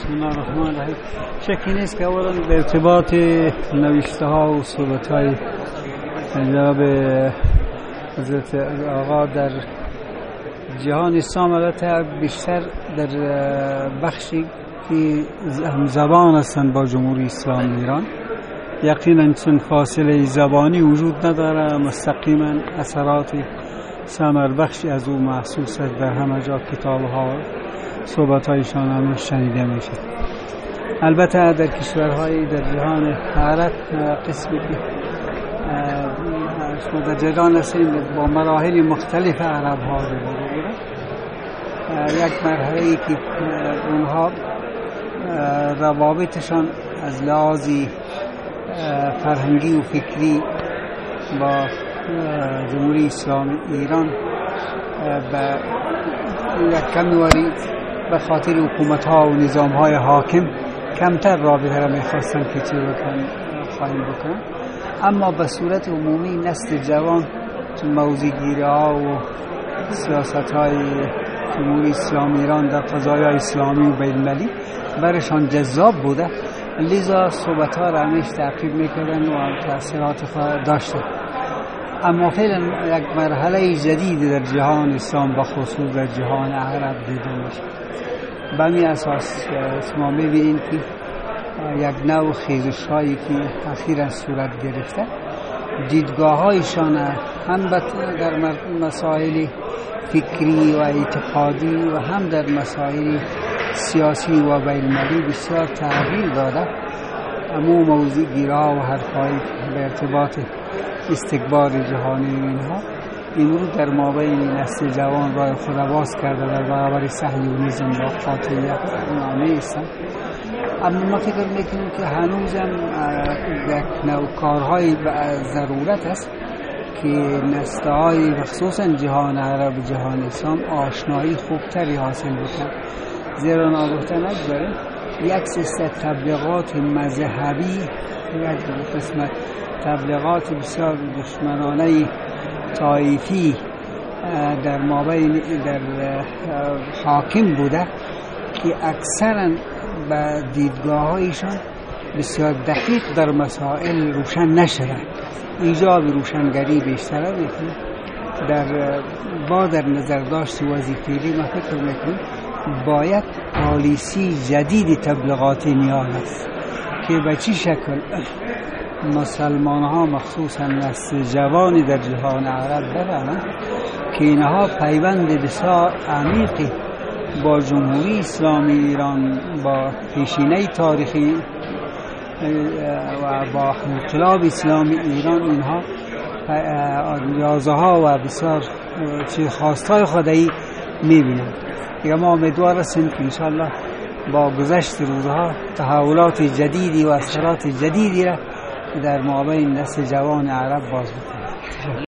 بسم الله الرحمن الرحیم. شکی نیست که اولا به ارتباط نوشته ها و صحبت های جناب حضرت آقا در جهان اسلام البته بیشتر در بخشی که همزبان هستند با جمهوری اسلامی ایران، یقینا چون فاصله زبانی وجود نداره، مستقیما اثرات ثمر بخشی از او محسوس است. در همه جا کتاب ها صحبت هایشان هم شنیده میشه. البته در کشورهای در جهان عرب قسمی که شما در جریان هستیم با مراحل مختلف عرب ها بگیرن، یک مرحله ای که اونها روابطشان از لحاظ فرهنگی و فکری با جمهوری اسلامی ایران به یک کمی به خاطر حکومت ها و نظام های حاکم کمتر رابطه را میخواستن که چی خواهیم بکنن، اما به صورت عمومی نسل جوان چون موضوع گیری ها و سیاست های جمهوری اسلامی ایران در قضایای اسلامی و بین المللی برشان جذاب بوده، لذا صحبت ها را همیشه تعقیب میکردن و تأثیرات خود داشته. اما فعلا یک مرحله جدید در جهان اسلام و خصوص در جهان عرب دیده میشه. به همین اساس شما میبینید که یک نوع خیزش هایی که اخیراً صورت گرفته، دیدگاه هایشان هم در مسائل فکری و اعتقادی و هم در مسائل سیاسی و بین المللی بسیار تغییر داده. اما موضوع گیرها و حرفایی به ارتباط استکبار جهانی اینها امروز در مابین نسل جوان راه خود باز کرده در برابر صهیونیسم و قاطعیت نامه هستند. اما ما فکر میکنیم که هنوزم یک نوع کارهای ضرورت است که نسل‌های خصوصا جهان عرب و جهان اسلام آشنایی خوبتری حاصل بکنند، زیرا ناگفته نگذاریم یک سلسله تبلیغات مذهبی، یک قسمت تبلیغات بسیار دشمنانه طایفی در مابین در حاکم بوده که اکثرا به دیدگاه‌هایشان بسیار دقیق در مسائل روشن نشده. ایجاب روشنگری بیشتره میکنه. در نظر داشت وظیفه‌ای ما فکر میکنیم باید پالیسی جدید تبلیغاتی نیاز است که به چی شکل مسلمان ها مخصوصا نسل جوانی در جهان عرب بفهمند که اینها پیوند بسیار عمیقی با جمهوری اسلامی ایران، با پیشینه تاریخی و با انقلاب اسلامی ایران اینها نیازها و بسیار خواستای خودی میبینند. دیگه ما امیدوار هستیم که انشاءالله با گذشت روزها تحولات جدیدی و اثرات جدیدی را در مابین نسل جوان عرب باز بکنیم.